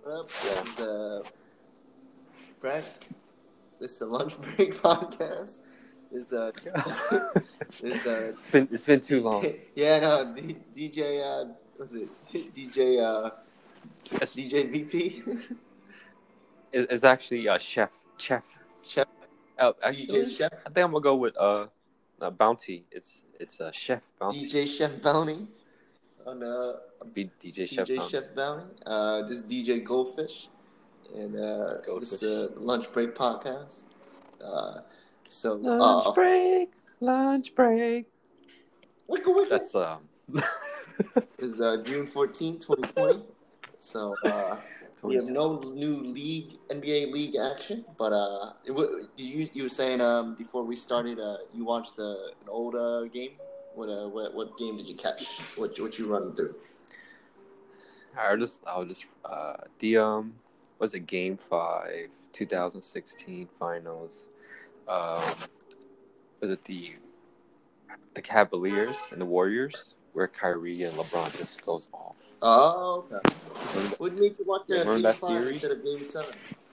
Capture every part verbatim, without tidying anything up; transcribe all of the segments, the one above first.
up? Yeah. This is the Frank. This is the lunch break podcast. This is the. There's the. It's been it's been too D- long. Yeah, no, D- DJ. Uh, what's it? D J. Uh, It's, D J V P. it- it's actually uh, chef chef. Chef. Oh, D J actually, Chef. I think I'm gonna go with uh, uh Bounty. It's it's a uh, Chef Bounty. D J Chef Bounty. On uh, Be D J Chef D J Bounty. Chef Bounty. Uh, this is D J Goldfish, and uh, Goldfish. this is a lunch break podcast. Uh, so Lunch uh, break, lunch break. Wickle wickle. That's um. It's uh, June fourteenth, twenty twenty. So uh, we have no new league, N B A league action. But uh, it, w- you you were saying um before we started, uh, you watched the an old uh, game. What uh what, what game did you catch? What what you run through? I just I was just uh the um was it game five, twenty sixteen finals. Um, was it the the Cavaliers and the Warriors where Kyrie and LeBron just goes off? Oh, okay. What made you watch Yeah, that remember game that five series? instead of game seven?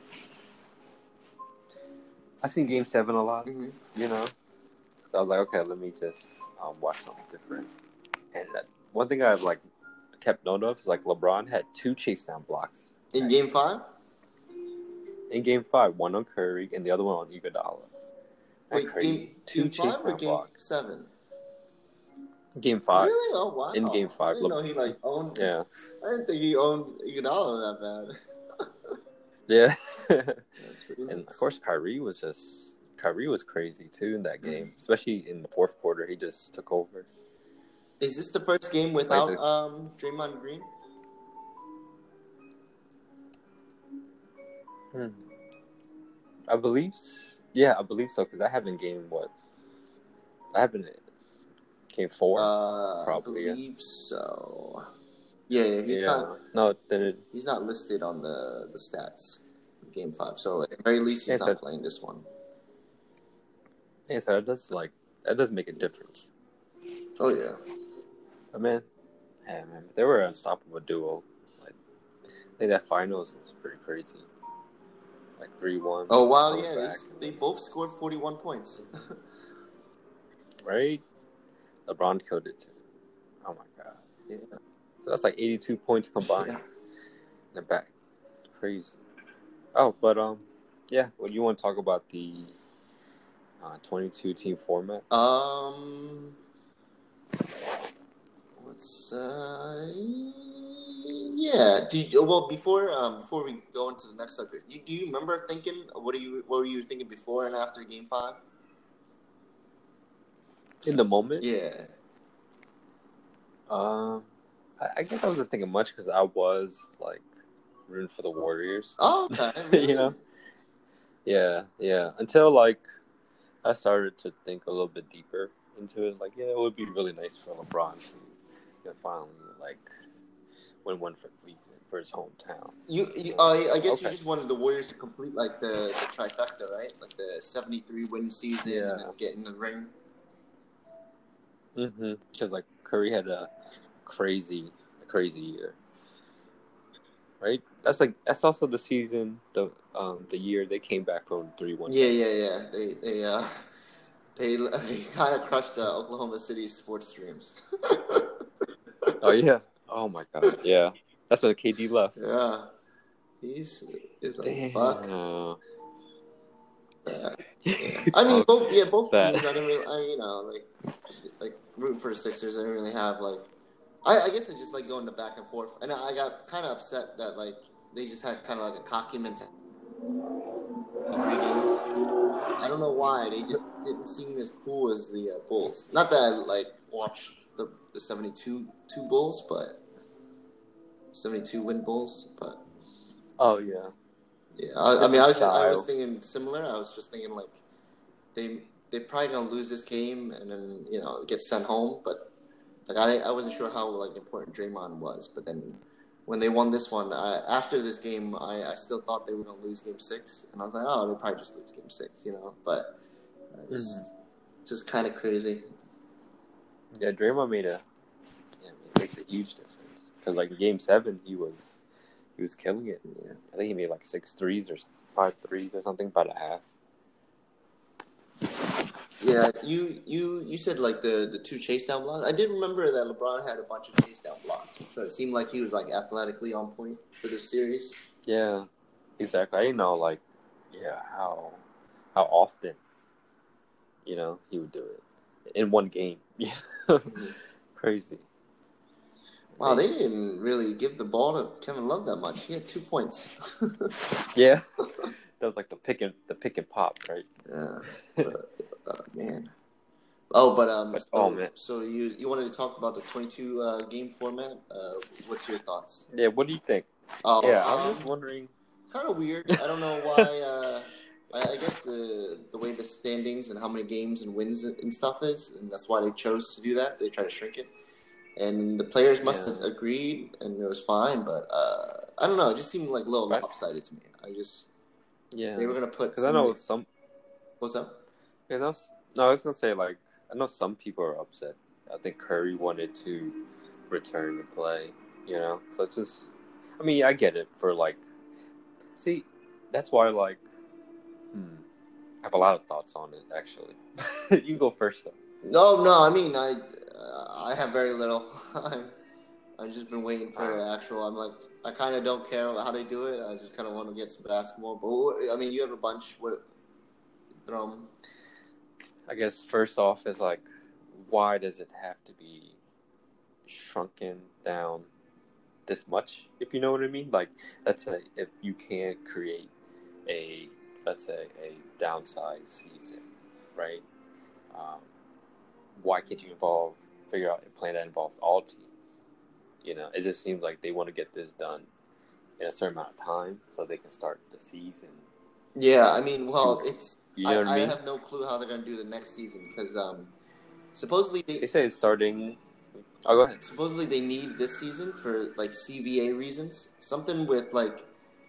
I've seen game seven a lot, Mm-hmm. you know. So I was like, okay, let me just um, watch something different. And uh, one thing I've like kept note of is like LeBron had two chase down blocks In game five? in game five, one on Curry and the other one on Iguodala. Wait, crazy. game, two game chase five or down game blocks. seven? Game five. Really? Oh wow! In game five, I didn't Le- know he like owned. Yeah. I didn't think he owned Iguodala that bad. Yeah. That's pretty And nice. of course, Kyrie was just Kyrie was crazy too in that game, especially in the fourth quarter. He just took over. Is this the first game without Like the- um Draymond Green? Hmm. I believe, s- yeah, I believe so because I haven't game what I haven't game four. Uh, Probably, I yeah. believe so. Yeah, yeah, he's yeah, not. no, then it, He's not listed on the the stats. Game five, so at the very least he's Yeah, not so- playing this one. yeah, so that does like that does make a difference. Oh yeah. But man, yeah, man, they were an unstoppable duo. Like, I think that finals was pretty crazy. Like three one. Oh wow, yeah, they, they both scored forty-one points. Right? LeBron killed it too. Oh my god. Yeah. So that's like eighty-two points combined Yeah. in the back. Crazy. Oh, but um, yeah. What do you want to talk about the uh, twenty-two team format? Um, what's uh, yeah. Do you, well before um before we go into the next subject, you, do you remember thinking what are you what were you thinking before and after Game Five? In the moment, Yeah. um, I, I guess I wasn't thinking much because I was like rooting for the Warriors. Oh, okay. Really? You know? Yeah, yeah. Until like I started to think a little bit deeper into it. Like, yeah, it would be really nice for LeBron to you know, finally like win one for Cleveland for his hometown. You, you uh, I guess Okay. you just wanted the Warriors to complete like the, the trifecta, right? Like the seventy-three win season Yeah. and then get in the ring. Mm-hmm. Because like Curry had a crazy, a crazy year, right? That's like that's also the season, the um, the year they came back from three one. Yeah, yeah, yeah. They they uh they, they kind of crushed uh, Oklahoma City's sports dreams. Oh yeah. Oh my god. Yeah. That's when K D left. Yeah, he's is a Damn. fuck. Yeah. Yeah. I mean, both yeah, both That- teams. I didn't really, I, you know, like like rooting for the Sixers. I didn't really have like. I, I guess I just like going the back and forth, and I got kind of upset that like they just had kind of like a cocky mentality. Three games. I don't know why they just didn't seem as cool as the uh, Bulls. Not that I like watched the the seventy-two two Bulls, but seventy-two win Bulls, but. Oh yeah. Yeah, I, I mean, I was, just, I was Style. thinking similar. I was just thinking like they they probably gonna lose this game and then you know get sent home. But like I I wasn't sure how like important Draymond was. But then when they won this one, I, after this game, I, I still thought they were gonna lose Game Six, and I was like, oh, they'll probably just lose Game Six, you know. But it's Mm-hmm. just kind of crazy. Yeah, Draymond made a yeah, it makes a huge difference because like in Game Seven he was He was killing it. Yeah. I think he made like six threes or five threes or something by the half. Yeah, you you you said like the, the two chase down blocks. I did remember that LeBron had a bunch of chase down blocks, so it seemed like he was like athletically on point for this series. Yeah, exactly. I didn't know like, yeah, how how often, you know, he would do it in one game. Mm-hmm. Crazy. Wow, they didn't really give the ball to Kevin Love that much. He had two points. Yeah, that was like the pick and the pick and pop, right? Yeah, but, uh, man. Oh, but um, But so, oh man, so you you wanted to talk about the twenty-two uh, game format? Uh, what's your thoughts? yeah. What do you think? Oh, Yeah, I was um, just wondering. kind of weird. I don't know why. Uh, I, I guess the the way the standings and how many games and wins and stuff is, and that's why they chose to do that. They try to shrink it, and the players must Yeah. have agreed, and it was fine. But uh, I don't know. It just seemed like a little Right. lopsided to me. I just Yeah, they were gonna put. because I know some. What's up? You know, no, I was gonna say like I know some people are upset. I think Curry wanted to return to play. You know, so it's just. I mean, I get it for like. See, that's why like. Hmm, I have a lot of thoughts on it actually. You go first though. No, no. I mean, I uh, I have very little. I'm I've just been waiting for Uh, actual. I'm like, I kind of don't care how they do it. I just kind of want to get some basketball. But what, I mean, you have a bunch. What throw 'em. I guess first off is like, why does it have to be shrunken down this much? If you know what I mean. Like, let's say if you can create a, let's say a downside season, right? Um, why can't you involve, figure out a plan that involves all teams? You know, it just seems like they want to get this done in a certain amount of time so they can start the season. Yeah, I mean, well, sooner. it's. You know I, what I I mean? have no clue how they're going to do the next season because um, supposedly They they say it's starting. Oh, go ahead. supposedly they need this season for like C B A reasons. Something with like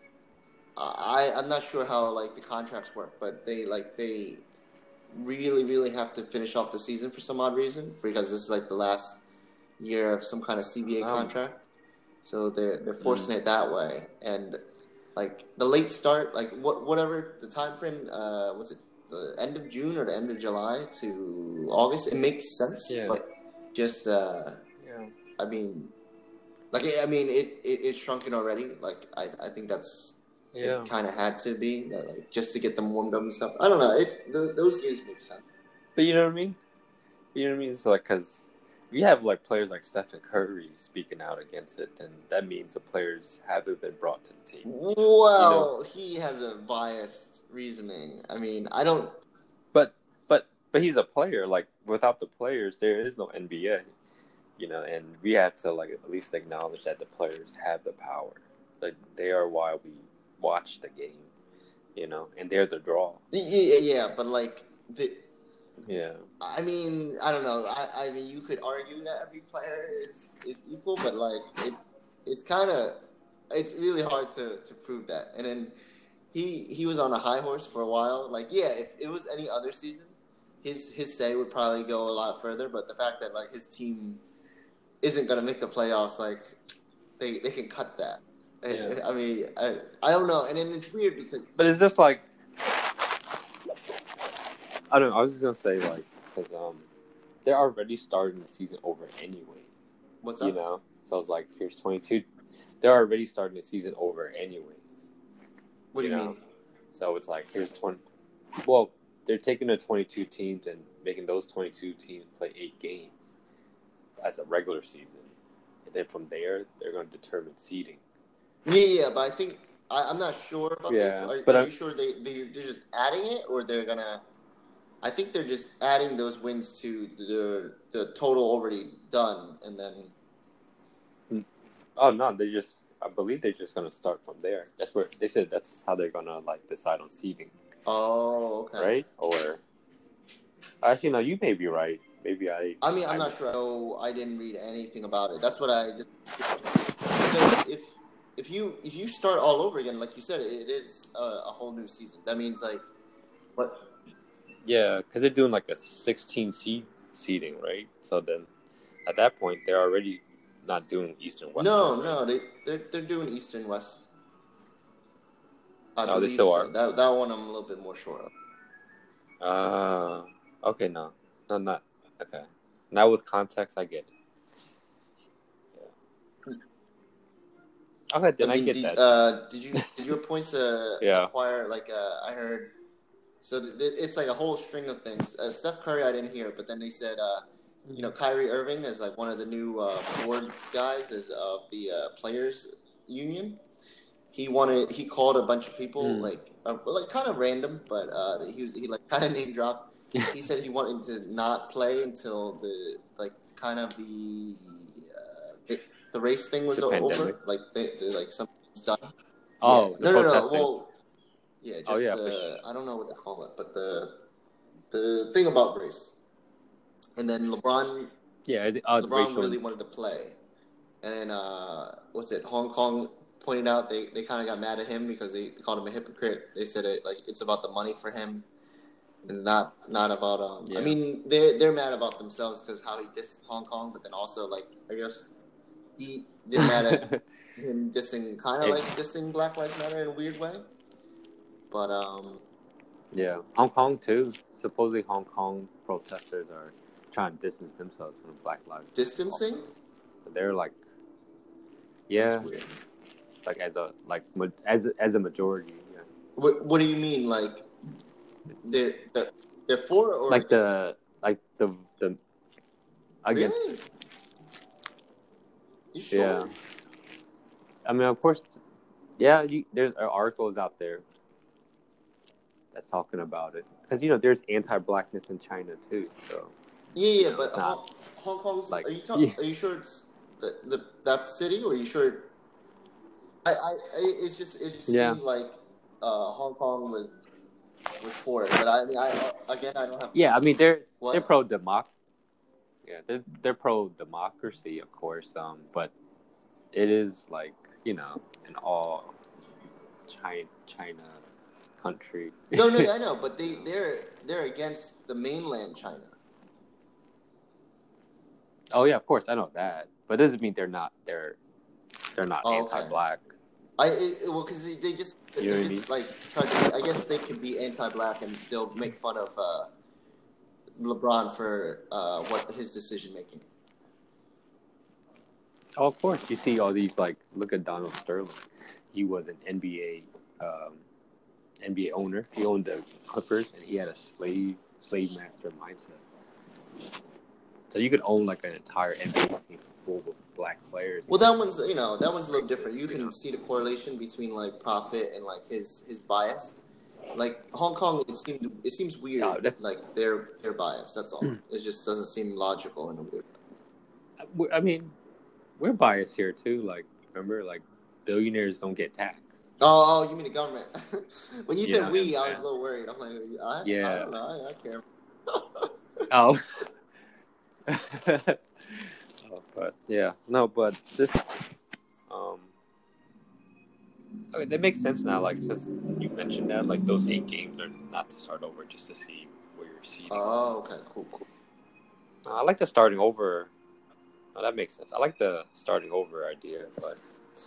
I I'm not sure how like the contracts work, but they like they really really have to finish off the season for some odd reason because this is like the last year of some kind of C B A Um, contract. So they're they're mm, forcing it that way, and like the late start, like what whatever the time frame, uh, what's it, the end of June or the end of July to August, it makes sense, yeah. but just uh, Yeah. I mean, like I mean, it, it it's shrunken already. Like I, I think that's Yeah. it. Kind of had to be that, like just to get them warmed up and stuff. I don't know. It th- those games make sense. But you know what I mean? You know what I mean? It's like, because we have like players like Stephen Curry speaking out against it, then that means the players haven't been brought to the team. Well, you know? He has a biased reasoning. I mean, I don't. But but but he's a player. Like without the players, there is no N B A. You know, and we have to like at least acknowledge that the players have the power. Like they are why we watch the game. You know, and they're the draw. Yeah, yeah, but like the. Yeah. I mean, I don't know. I, I mean, you could argue that every player is, is equal, but like it's it's kind of it's really hard to, to prove that. And then he he was on a high horse for a while. Like, yeah, if it was any other season, his his say would probably go a lot further. But the fact that like his team isn't gonna make the playoffs, like they they can cut that. Yeah. I, I mean, I I don't know. And then it's weird because. But it's just like. I don't know. I was just gonna say like, because um, they're already starting the season over anyway. What's you up? know? So I was like, here's twenty-two. They're already starting the season over anyways. What do you, you know? mean? So it's like, here's twenty. Well, they're taking the twenty-two teams and making those twenty-two teams play eight games as a regular season, and then from there they're going to determine seeding. Yeah, yeah, but I think I, I'm not sure about yeah, this. Are, but are I'm, you sure they they they're just adding it, or they're gonna? I think they're just adding those wins to the the total already done, and then. Oh no, they just. I believe they're just gonna start from there. That's where they said that's how they're gonna like decide on seeding. Oh, okay. Right? Or actually, no, you may be right. Maybe I. I mean, I'm I not sure. No, I didn't read anything about it. That's what I just because if if you if you start all over again, like you said, it is a, a whole new season. That means like what? Yeah, because they're doing like a sixteen seed seeding, right? So then, at that point, they're already not doing East and West. No, right? no, they they're they're doing East and West. I Oh, they believe still so. are. That that one I'm a little bit more sure of. Uh, okay, no, no, not okay. Now with context, I get it. Yeah. Okay, then I I, mean, get did, that. uh, did you did your points uh, Yeah. acquire like uh, I heard? So th- th- it's like a whole string of things. Uh, Steph Curry, I didn't hear, but then they said, uh, you know, Kyrie Irving is like one of the new uh, board guys as of the uh, players union. He wanted. He called a bunch of people, Mm. like, uh, like kind of random, but uh, he was he like kind of name dropped. He said he wanted to not play until the like kind of the uh, the race thing was The over, pandemic. like they, they like something's done. Oh, yeah. the No, no, no. protesting. Well, yeah, just Oh yeah, the for sure. I don't know what to call it, but the the thing about race. And then LeBron, Yeah, uh, LeBron racial. really wanted to play, and then uh, what's it? Hong Kong pointed out they, they kind of got mad at him because they called him a hypocrite. They said it like it's about the money for him, and not not about um. Yeah. I mean, they they're mad about themselves because how he dissed Hong Kong, but then also like I guess he they're mad at him dissing kind of It- like dissing Black Lives Matter in a weird way, but um. Yeah, Hong Kong too. Supposedly, Hong Kong protesters are trying to distance themselves from Black Lives. Distancing? So they're like, yeah, That's weird. like as a like ma- as a, as a majority. Yeah. What What do you mean? Like they're they're, they're for or like against? the like the the against. Really? You sure? Yeah. I mean, of course, yeah. You, there's articles out there that's talking about it because you know there's anti-blackness in China too. So Yeah, yeah, you know, but it's not- Hong, Hong Kong's. like- are you talking? yeah. Are you sure it's the, the that city, or are you sure? I, I, I it's just it just Yeah. seemed like uh, Hong Kong was was for it, but I mean, I again, I don't have. Yeah, I mean they're What? they're pro democ. Yeah, they're they're pro democracy, of course. Um, but it is like you know an all China China country. No, no, I know, but they they're they're against the mainland China. Oh yeah, of course I know that, but it doesn't mean they're not they're they're not Oh, okay. anti-black. I it, well, because they, they just You know they what I just mean? like try to. I guess they could be anti-black and still make fun of uh, LeBron for uh, what his decision making. Oh, of course. You see all these like look at Donald Sterling. He was an N B A um, N B A owner. He owned the Clippers, and he had a slave slave master mindset. So you could own like an entire N B A team full of black players. Well, that one's you know that one's a little different. You can see the correlation between like profit and like his his bias. Like Hong Kong, it seems it seems weird. Oh, that's- like their their bias. That's all. It just doesn't seem logical in a weird. I mean, we're biased here too. Like, remember, like billionaires don't get taxed. Oh, oh, you mean the government? When you Yeah, said we, I was yeah. a little worried. I'm like, I, Yeah. I don't know. I, I care. Oh. oh, but yeah, no, but this, um, okay, that makes sense now. Like since you mentioned that, like those eight games are not to start over, just to see where you're seating. Oh, okay, cool, cool. Uh, I like the starting over. Oh, that makes sense. I like the starting over idea, but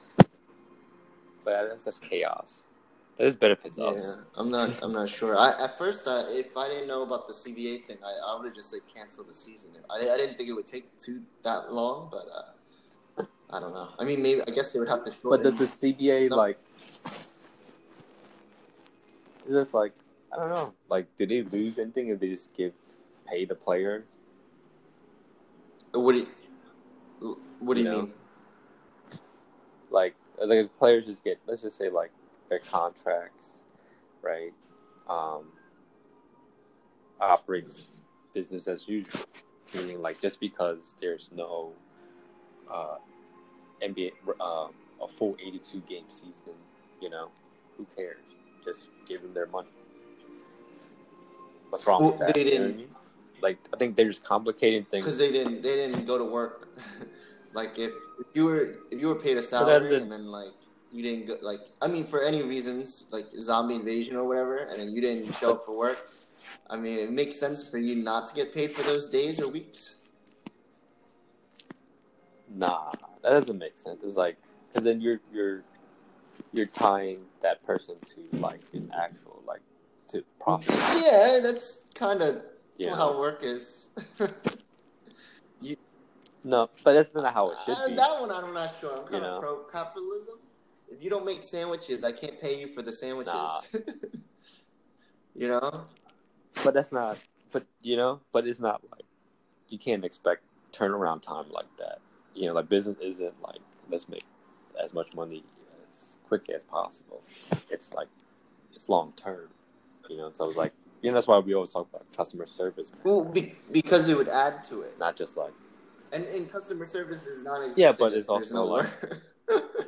but that's just chaos. That just benefits Yeah, us. I'm not. I'm not sure. I at first, uh, if I didn't know about the C B A thing, I, I would have just said cancel the season. I, I didn't think it would take too that long, but uh, I don't know. I mean, maybe I guess they would have to. But does the C B A No. like? Is this like I don't know? Like, do they lose anything if they just give pay the player? What do you? What do you, You know? mean? Like, the players just get, let's just say, like, their contracts, right? Um, operates business as usual. Meaning, like, just because there's no uh, N B A, um, a full eighty-two game season, you know, who cares? Just give them their money. What's wrong Well, with that? they You know what I didn't- mean? Like, I think they're just complicating things. Because they didn't. They didn't go to work. Like if, if you were if you were paid a that's salary it. and then like you didn't go like I mean for any reasons like zombie invasion or whatever and then you didn't show up for work. I mean it makes sense for you not to get paid for those days or weeks. Nah, that doesn't make sense. It's like because then you're you're you're tying that person to like an actual like to profit. Yeah, that's kind of You how know? work is. you, No, but that's not how it should uh, be. that one I'm not sure. I'm kind You of know? pro capitalism. If you don't make sandwiches, I can't pay you for the sandwiches. Nah. You know? But that's not. But you know. But it's not like you can't expect turnaround time like that. You know, like business isn't like let's make as much money as quick as possible. It's like it's long term. You know, so I was like, you know, that's why we always talk about customer service. Man. Well, be, because it would add to it. Not just like. And, and customer service is non-existent. Yeah, but it's if there's also no like. work.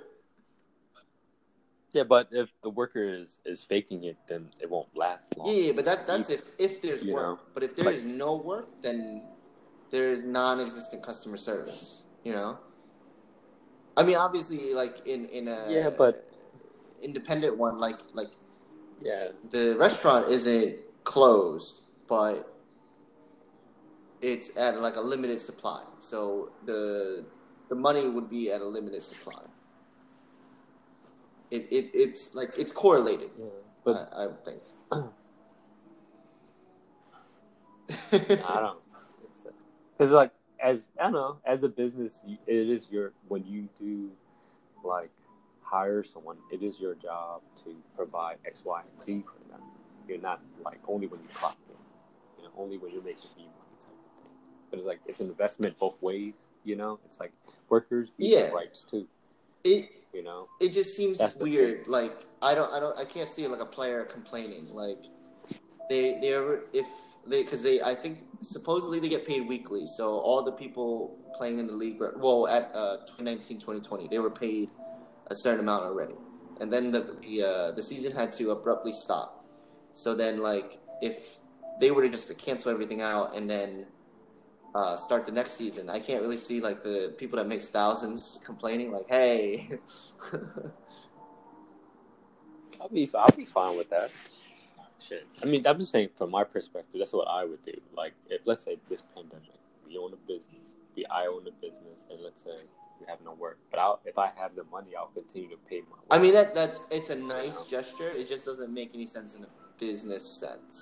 Yeah, but if the worker is, is faking it, then it won't last long. Yeah, but that that's if if there's You work. know? But if there Like- is no work, then there is non-existent customer service. You know. I mean, obviously, like in in a Yeah, but- independent one, like like Yeah. the restaurant isn't closed, but it's at like a limited supply. So the the money would be at a limited supply. It, it it's like it's correlated. Yeah, but I, I would think. I don't think so. Because like as I don't know, as a business, you, it is your when you do like hire someone, it is your job to provide X, Y, and Z for them. You're not like only when you clock in, you know, only when you're making me money type of thing. But it's like it's an investment both ways. You know, it's like workers need Yeah. rights too. It You know. it just seems That's the weird. Like I don't I don't I can't see like a player complaining. Like they they ever if they because they I think supposedly they get paid weekly. So all the people playing in the league, well at uh, twenty nineteen twenty twenty, they were paid a certain amount already, and then the the uh, the season had to abruptly stop. So then like if they were to just cancel everything out and then Uh, start the next season, I can't really see like the people that makes thousands complaining like, "Hey." I'll be I'll be fine with that. Shit. I mean, I'm just saying from my perspective, that's what I would do. Like, if let's say this pandemic, we own a business, we I own a business, and let's say we have no work, but I'll, if I have the money, I'll continue to pay my. Work. I mean that that's it's a nice gesture. It just doesn't make any sense in a business sense.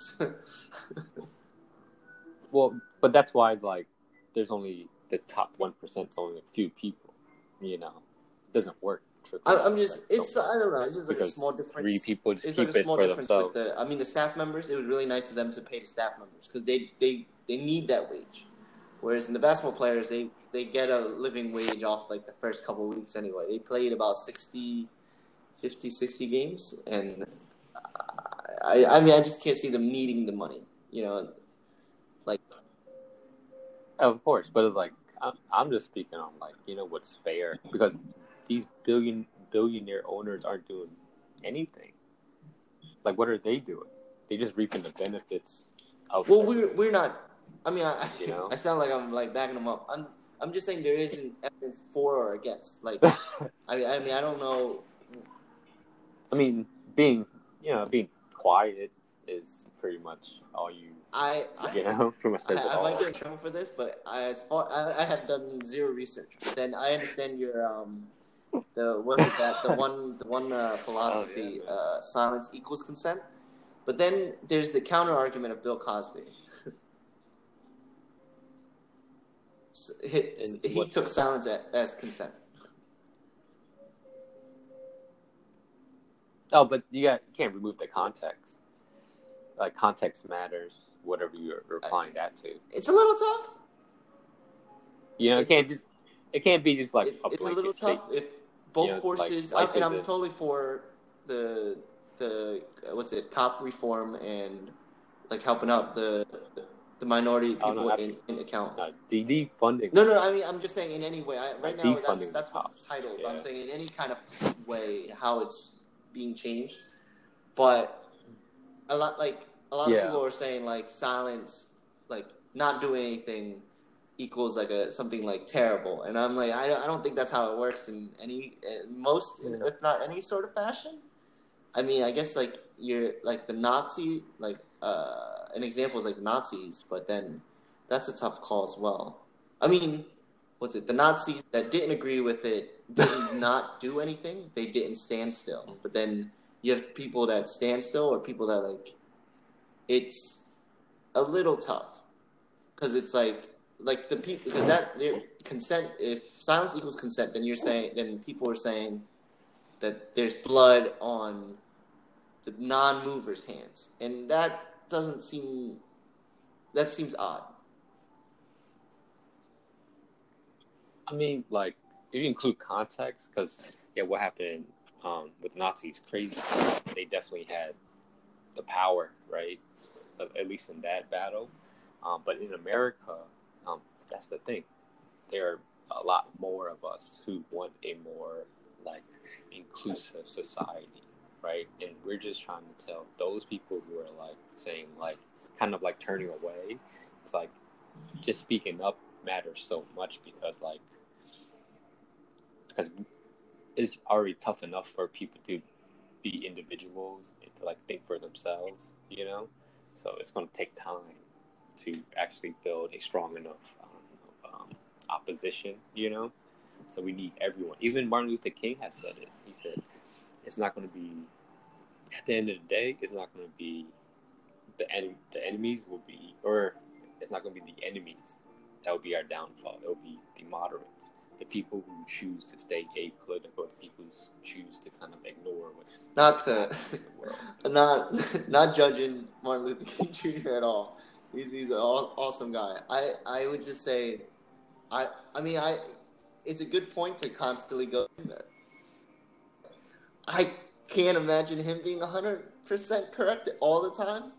Well, but that's why like there's only the top one percent, only a few people. You know, it doesn't work. I, I'm just it's so I don't know. It's just like a because small difference. Three people just it's keep like a it small for difference themselves. with the. I mean, the staff members. It was really nice of them to pay the staff members because they, they they need that wage. Whereas in the basketball players, they, they get a living wage off like the first couple of weeks anyway. They played about sixty, fifty, sixty games, and I I mean I just can't see them needing the money. You know, like. Of course, but it's like I'm, I'm just speaking on like you know what's fair because these billion billionaire owners aren't doing anything. Like, what are they doing? They just reaping the benefits of. Well, we're we're not. I mean, I You know? I sound like I'm like backing them up. I'm I'm just saying there isn't evidence for or against. Like, I mean, I mean, I don't know. I mean, being you know being quiet is pretty much all you. I, I You know, pretty much says I, it I all. might get in trouble for this, but I, as far I, I have done zero research. But then I understand your um, the what is that the one the one uh, philosophy Oh, yeah, uh, silence equals consent. But then there's the counter argument of Bill Cosby. So he In he what took sense? silence as, as consent. Oh, but you got you can't remove the context. Like context matters, whatever you're applying that to. It's a little tough. You know, it It's- can't just it can't be just like It, a it's a blanket little tough statement. if both You know, forces. like- I, like and I'm the- totally for the the what's it cop reform and like helping out the the minority Oh, people no, in, in account. No, de- defunding. No, no. I mean, I'm just saying in any way. I, right now, that's defunding that's the what it's cops, titled. yeah. I'm saying in any kind of way how it's being changed, but a lot like a lot Yeah. of people are saying like silence, like not doing anything equals like a something like terrible, and I'm like I, I don't think that's how it works in any in most Yeah. if not any sort of fashion. I mean, I guess like you're like the Nazi like uh, an example is like the Nazis, but then that's a tough call as well. I mean, what's it? The Nazis that didn't agree with it did not do anything. They didn't stand still. But then you have people that stand still, or people that like. It's a little tough because it's like like the people because that consent. If silence equals consent, then you're saying then people are saying that there's blood on the non-movers' hands, and that doesn't seem that seems odd. I mean, like, if you include context, because, yeah, what happened um, with the Nazis, crazy. They definitely had the power, right? At least in that battle. Um, but in America, um, that's the thing. There are a lot more of us who want a more, like, inclusive society, right? And we're just trying to tell those people who are, like, saying, like, kind of, like, turning away. It's like, just speaking up matters so much because, like, because it's already tough enough for people to be individuals and to like think for themselves, you know. So it's going to take time to actually build a strong enough I don't know, um, opposition, you know. So we need everyone. Even Martin Luther King has said it. He said it's not going to be at the end of the day. It's not going to be the en- the enemies will be, or it's not going to be the enemies that will be our downfall. It will be the moderates. The people who choose to stay apolitical, the people who choose to kind of ignore what's not to, not not judging Martin Luther King Junior at all. He's he's an awesome guy. I, I would just say, I I mean I, it's a good point to constantly go. I can't imagine him being a hundred percent correct all the time.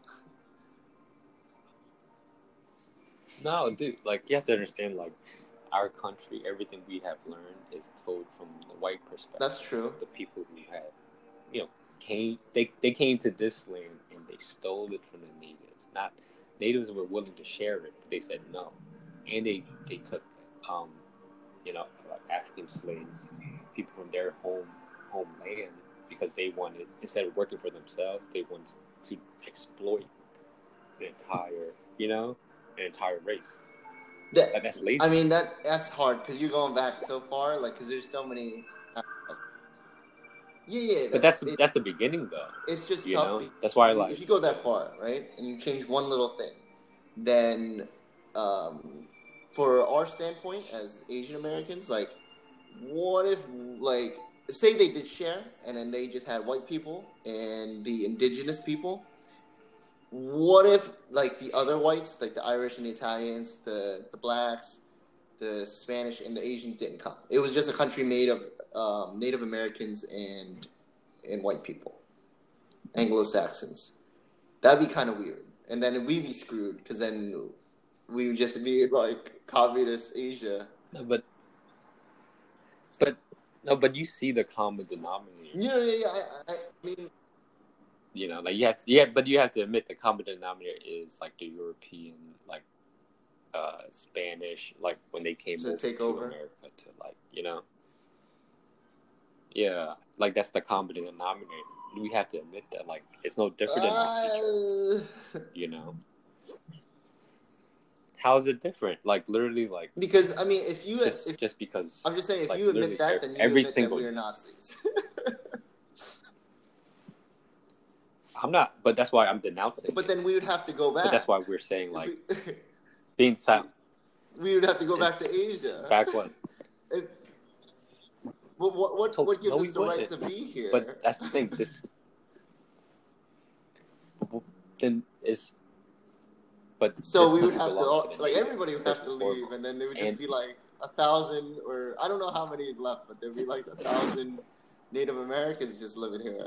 No, dude. Like you have to understand, like. Our country, everything we have learned is told from the white perspective. That's true. The people who have, you know, came they, they came to this land and they stole it from the natives. Not natives were willing to share it, but they said no, and they they took, um, you know, like African slaves, people from their home homeland because they wanted instead of working for themselves, they wanted to exploit the entire, you know, an entire race. That, like, that's lazy. I mean that that's hard because you're going back so far, like because there's so many. Uh, yeah, yeah. But that's it, that's the beginning, though. It's just you tough. Know? That's why, like, if you go that far, right, and you change one little thing, then, um, for our standpoint as Asian Americans, like, what if, like, say they did share, and then they just had white people and the indigenous people. What if, like, the other whites, like the Irish and the Italians, the, the blacks, the Spanish, and the Asians didn't come? It was just a country made of um, Native Americans and and white people, Anglo-Saxons. That'd be kind of weird. And then we'd be screwed, because then we would just be, like, communist Asia. No, but, but, no, but you see the common denominator. Yeah, yeah, yeah. I, I mean... You know, like you have to, yeah, but you have to admit the common denominator is like the European, like uh, Spanish, like when they came to over take to over America to like, you know, yeah, like that's the common denominator. We have to admit that, like, it's no different than uh, each other, you know. How is it different? Like literally, like because I mean, if you just if, just because I'm just saying, if like, you admit that, then you every admit single that we are Nazis. I'm not, but that's why I'm denouncing. But it. then we would have to go back. But that's why we're saying, like, we, being silent. We would have to go back to Asia. Back what? If, what what what, no, what gives no, us the wouldn't. right to be here? But that's the thing. This then is. But so we would have to, all, to like, everybody would have to leave, and then there would just and, be like a thousand, or I don't know how many is left, but there'd be like a thousand Native Americans just living here.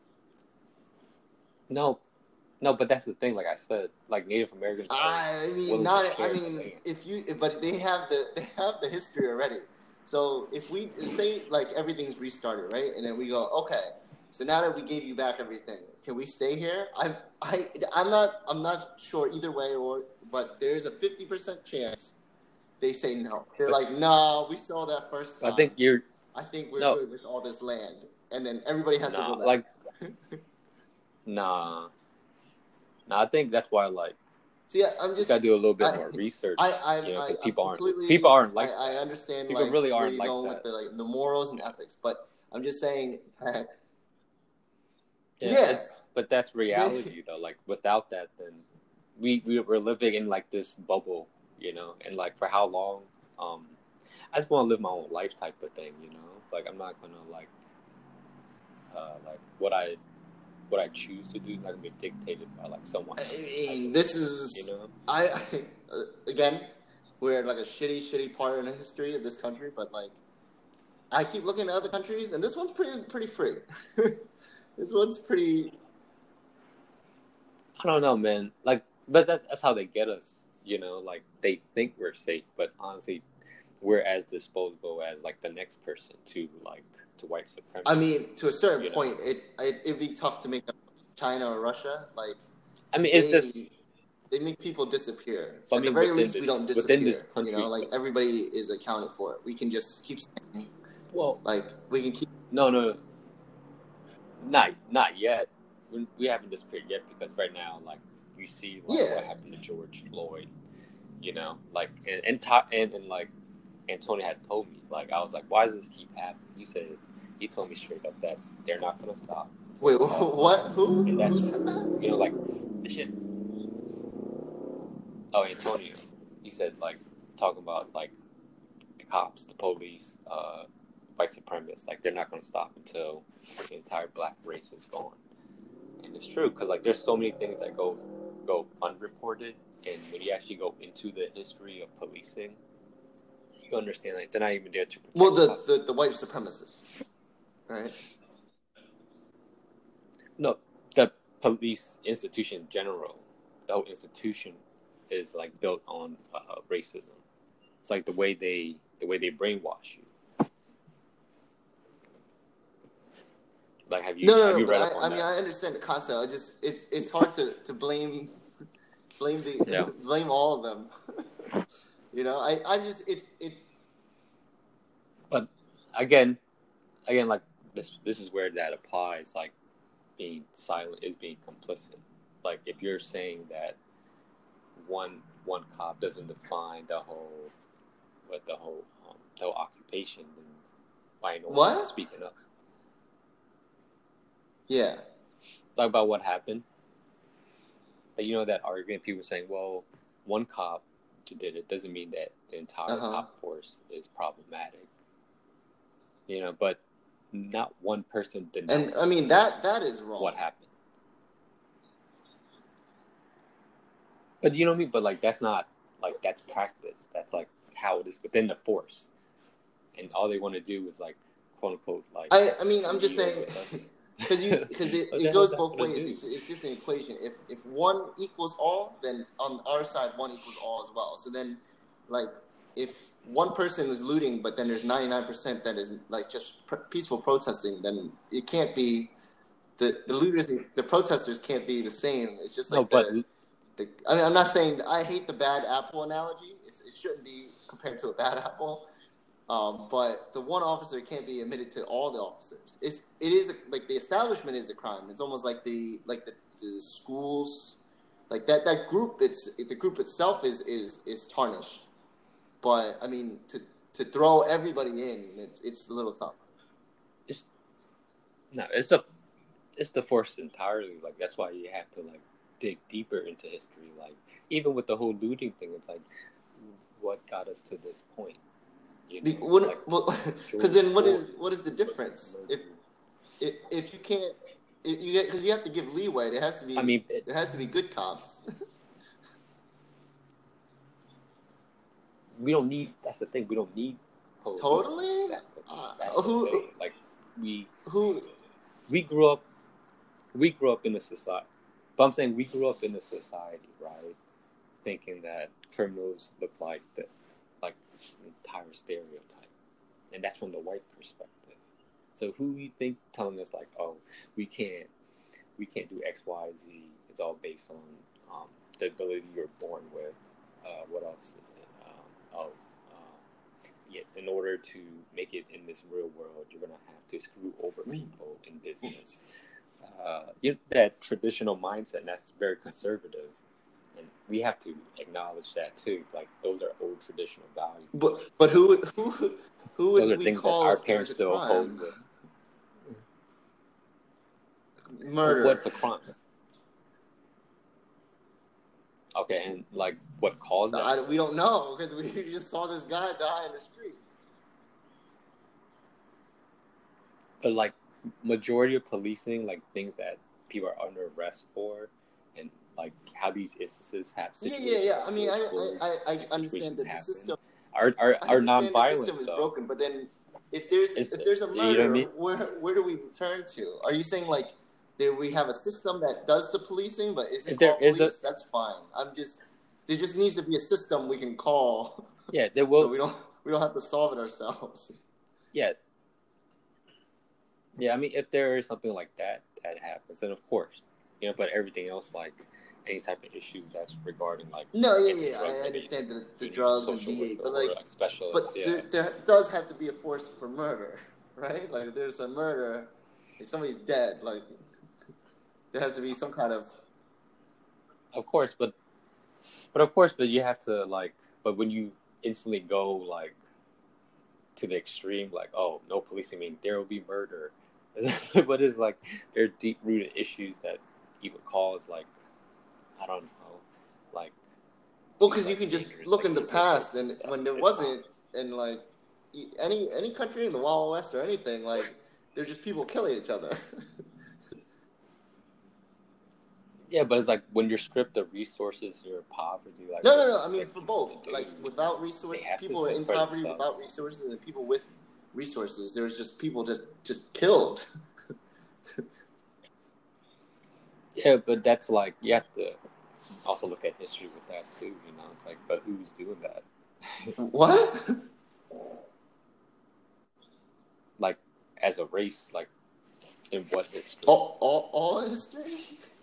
No, no, but that's the thing. Like I said, like Native Americans. I mean, not. I mean, if you, but they have the they have the history already. So if we say like everything's restarted, right, and then we go, okay, so now that we gave you back everything, can we stay here? I, I, I'm not. I'm not sure either way, or but there's a fifty percent chance they say no. They're but, like, no, we saw that first time. I think you're. I think we're no, good with all this land, and then everybody has nah, to go back. Like, nah, nah. I think that's why, like, So yeah, I'm You just, gotta do a little bit I, more research, I, I'm, you know, I, because I'm people aren't completely, people aren't I, like I that. understand People like really where aren't you're like going that. with the like the morals and ethics, but I'm just saying that, Yeah, yeah, it's but that's reality though. Like without that, then we we we're living in like this bubble, you know, and like for how long? Um, I just want to live my own life type of thing, you know. Like I'm not gonna like uh like what I what I choose to do is not gonna be dictated by like someone I else type mean, of this thing, you is know. I, I uh, again, we're like a shitty, shitty part in the history of this country, but like I keep looking at other countries, and this one's pretty, pretty free. This one's pretty. I don't know, man. Like, but that, that's how they get us, you know. Like they think we're safe, but honestly, we're as disposable as like the next person to like to white I supremacy. mean, to a certain You know, point, it, it it'd be tough to make up China or Russia. Like I mean, it's just, they they make people disappear. I At the mean, very within least, we this don't within this disappear. You know, country. like everybody is accounted for. We can just keep saying, Well, like we can keep. no, no, not not yet. We, we haven't disappeared yet because right now, like you see, like Yeah. what happened to George Floyd. You know, like and and, ta- and and like Antonio has told me, like I was like, why does this keep happening? He said he told me straight up that they're not gonna stop. Wait, what? Who? And that's Who said that? you know like the shit. Oh, Antonio, he said like talking about like the cops, the police, uh, white supremacists, like they're not gonna stop until the entire black race is gone. And it's true because like there's so many things that go go unreported, and when you actually go into the history of policing, you understand like they're not even there to protect Well, the, us. the, the white supremacists, right? No, the police institution in general, the whole institution is like built on uh, racism. It's like the way they the way they brainwash you. Like, have you No, no, have no. you But read I, up on I mean, that? I understand the concept. I just, it's, it's hard to, to blame, blame the, Yeah. blame all of them. You know, I, I just, it's, it's. But again, again, like this, this is where that applies. Like, being silent is being complicit. Like, if you're saying that one one cop doesn't define the whole, what the whole, um, the whole occupation, then why no What? one speaking up? Yeah. Like about what happened. But you know that argument, people saying, well, one cop did it doesn't mean that the entire Uh-huh. cop force is problematic. You know, but not one person denounced. And I mean that that is wrong. What happened? But you know what I mean? But like that's not like that's practice. That's like how it is within the force. And all they want to do is like quote unquote like I I mean I'm just deal saying with us. because you because it, What the it hell is goes that both gonna ways. do? It's, it's just an equation. If if one equals all, then on our side one equals all as well. So then, like if one person is looting, but then there's ninety-nine percent that is like just pr- peaceful protesting, then it can't be the the looters. The protesters can't be the same. It's just like No, but the. The, I mean, I'm not saying I hate the bad apple analogy. It's, it shouldn't be compared to a bad apple. Um, but the one officer can't be admitted to all the officers. It's it is a, like the establishment is a crime. It's almost like the like the, the schools, like that that group. It's the group itself is is is tarnished. But I mean, to to throw everybody in, it's it's a little tough. it's no, it's a it's the force entirely. Like that's why you have to like dig deeper into history. Like even with the whole looting thing, it's like what got us to this point. You know, Because like, well, then what is what is the difference if if, if you can't if you because you have to give leeway. There has to be I mean, it, there has to be good cops. we don't need. That's the thing. We don't need police. Totally. That's the, Uh, that's the who thing. Like we who we grew up. We grew up in a society. But I'm saying we grew up in a society, right? Thinking that criminals look like this, like an entire stereotype, and that's from the white perspective. So who you think telling us like, oh, we can't, we can't do X, Y, Z? It's all based on um, the ability you're born with. Uh, what else is it? Um, oh, uh, yeah. In order to make it in this real world, you're gonna have to screw over people in business. Uh, you know, that traditional mindset, and that's very conservative. and we have to acknowledge that too. Like those are old traditional values. But but who who who would Those are we things call that our if there's parents a still uphold. crime? With. Murder. What's a crime? Okay, and like what caused that? I, we don't know because we just saw this guy die in the street. But like majority of policing, like things that people are under arrest for, and like how these instances have Yeah, situations. yeah, yeah. I mean, I where, I, I, like, I understand that the happen, system are are, I are understand non-violent. the system is though. broken, but then if there's It's, if there's a murder, you know what I mean? where where do we turn to? Are you saying like there we have a system that does the policing, but isn't If there called is police? a- That's fine. I'm just there just needs to be a system we can call. Yeah, there will. So we don't we don't have to solve it ourselves. Yeah. Yeah, I mean, if there is something like that that happens, then of course, you know. But everything else, like any type of issues that's regarding like No, yeah, any yeah, drug I understand the, the you need drugs and social D A, worker but or, like, like specialists. but Yeah, there, there does have to be a force for murder, right? Like, if there's a murder, if somebody's dead, like, there has to be some kind of. of course, but but of course, but you have to like. But when you instantly go like to the extreme, like, oh, no policing, mean there will be murder. But it's like there are deep rooted issues that even cause like I don't know, like. Well, because you like can just dangerous, look like, in the individuals past, and and stuff. when there It's wasn't, and like e- any any country in the Wild West or anything, like there's just people killing each other. Yeah, but it's like when you're stripped of resources, you're in poverty. Like No, no, no. I mean, for both. Like, without They resources, have to people are fend in for poverty themselves. without resources, and people with resources. There's just people just just killed. Yeah, but that's like you have to also look at history with that too. You know, it's like, but who's doing that? What? Like as a race, like in what history? All, all, all history?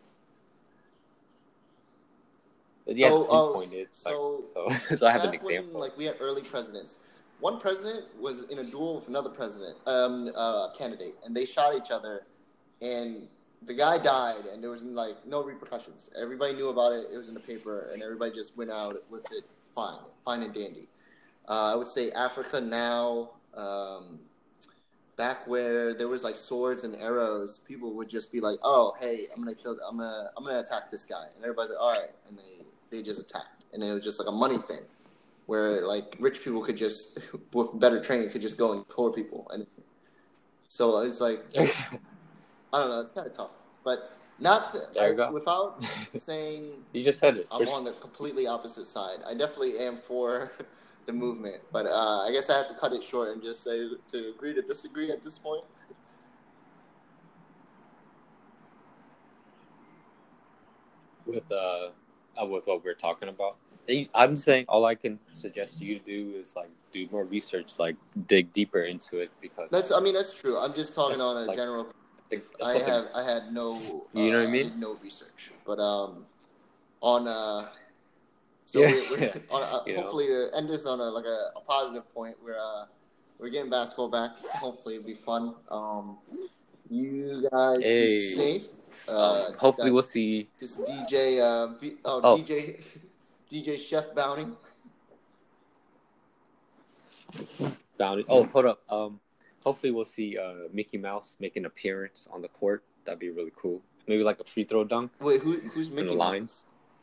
But yeah, Oh, oh, pinpointed. so- Like, so, so I have an Back when, example. like, we had early presidents. One president was in a duel with another president, um, uh, candidate, and they shot each other, and the guy died, and there was like no repercussions. Everybody knew about it. It was in the paper, and everybody just went out with it fine, fine and dandy. Uh, I would say Africa now, um, back where there was like swords and arrows, people would just be like, "Oh, hey, I'm gonna kill, I'm gonna, I'm gonna attack this guy," and everybody's like, "All right," and they they just attacked, and it was just like a money thing, where like rich people could just, with better training, could just go and poor people, and so it's like, I don't know, it's kind of tough, but not to, There you I, go. without saying You just said it. I'm on the completely opposite side. I definitely am for the movement, but uh, I guess I have to cut it short and just say to agree to disagree at this point. With uh, uh, with what we're talking about. I'm saying all I can suggest you to do is like do more research, like dig deeper into it because That's, like, I mean, that's true. I'm just talking That's on a like- general. that's I what the- have, I had no, You know uh, what I mean? did no research, but um, on uh, so Yeah, we're, we're yeah. on a, You know. hopefully to end this on a like a, a positive point where uh, we're getting basketball back. Hopefully it'll be fun. Um, you guys Hey. be safe. Uh, um, hopefully that- we'll see. This D J, uh, v, oh, Oh. D J, D J Chef Bounty. Bounty. Oh, hold up. Um, hopefully we'll see uh, Mickey Mouse make an appearance on the court. That'd be really cool. Maybe like a free throw dunk Wait, who, who's in Mickey the Mouse? lines.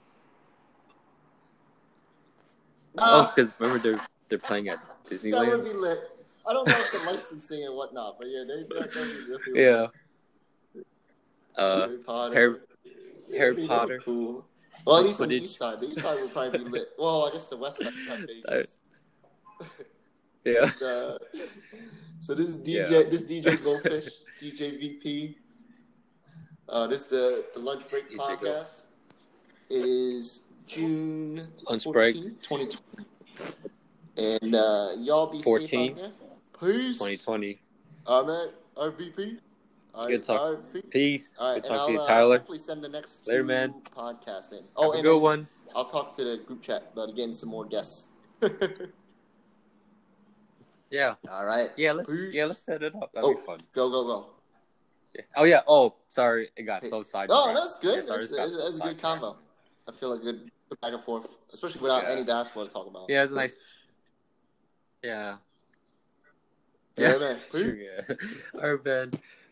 Oh, Ah, because remember they're they're playing at that would Disneyland. be lit. I don't know if the licensing and whatnot, but yeah, they that, that would be definitely Yeah. Uh, Harry Potter. Harry Harry That'd be Potter. Cool. Well, at Like least on the footage. east side. The east side would probably be lit. Well, I guess the west side would have Vegas. Yeah. Uh, so this is D J, Yeah. this D J Goldfish, D J V P. Uh, this is the the lunch break D J podcast. It is June Lunch break. fourteenth, twenty twenty, and uh, y'all be safe fourteenth. out there. Peace. twenty twenty. I'm at R V P. Good talk. R V P. Peace. All right, Good and talk I'll to you, uh, Tyler. hopefully send the next Later, two man. podcasts in. Oh, Have a and good then one. I'll talk to the group chat about getting some more guests. Yeah. All right. Yeah. Let's Peace. yeah let's set it up. That'd Oh, be fun. go, go, go. Yeah. Oh yeah. Oh, sorry. It got Hey. so sidetracked. Oh, that's good. Yeah, sorry, that's it got that's, so that's a good sidetracked. combo. I feel like good. back and forth, especially without Yeah. any basketball to talk about. Yeah, it's a nice. Yeah. Yeah, man. True, yeah. All right, man.